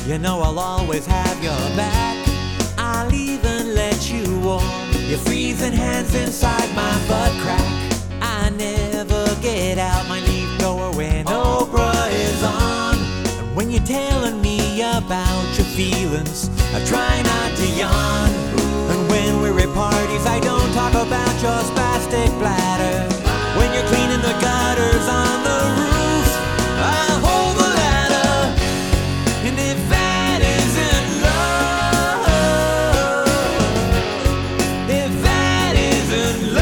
You know I'll always have your back. I'll even let you warm your freezing hands inside my butt crack. I never get out my leaf blower when Oprah is on. And when you're telling me about your feelings, I try not to yawn. And when we're at parties, I don't talk about your spastic bladder. When you're cleaning the gutters on the roof, I'll hold the ladder. And if that isn't love, if that isn't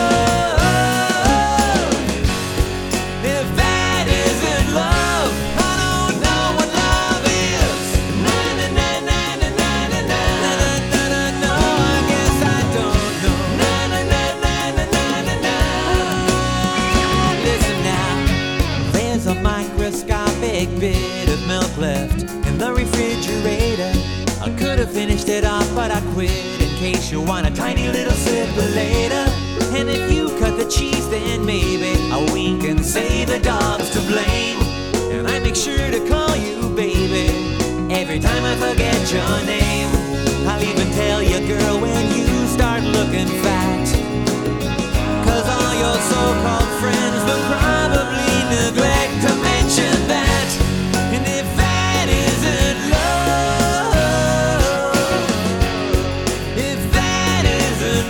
love, if that isn't love, I don't know what love is. Na na na na na na na na na na. No, I guess I don't know. Na na na na na na na na. Listen now, there's a microscopic bit of milk left in the refrigerator. I could have finished it off, but I quit in case you want a tiny little sip later. And if you cut the cheese, then maybe I'll wink and say the dog's to blame. And I make sure to call you baby every time I forget your name. I'll even tell you, girl, when you start looking fat, 'cause all your so-called friends will probably neglect to mention that. And if that isn't love, if that isn't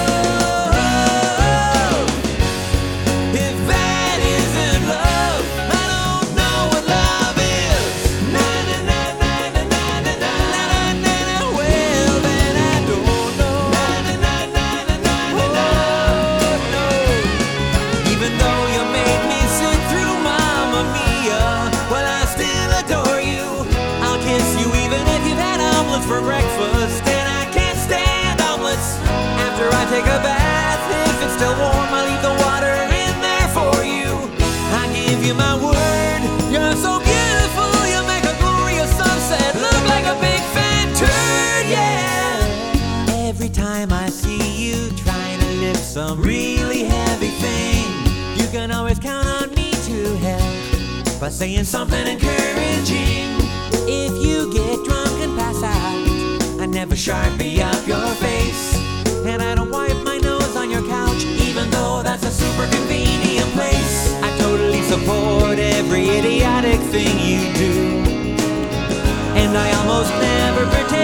love, if that isn't love, I don't know what love is. Na na na na na na na na na na. Well, then I don't know. Na na na na na na na na. Even though you made me sit through Mamma Mia, well, I still adore you. I'll kiss you even if you've had omelets for breakfast. And I can't stand omelets after I take a bath. If it's still warm, I'll leave the water in there for you. I give you my word, you're so beautiful. You make a glorious sunset look like a big fat turd, yeah. Every time I see you trying to lift some really heavy thing, you can always count on me to help by saying something encouraging. If you get drunk and pass out, I never sharpie up your face. And I don't wipe my nose on your couch, even though that's a super convenient place. I totally support every idiotic thing you do, and I almost never pretend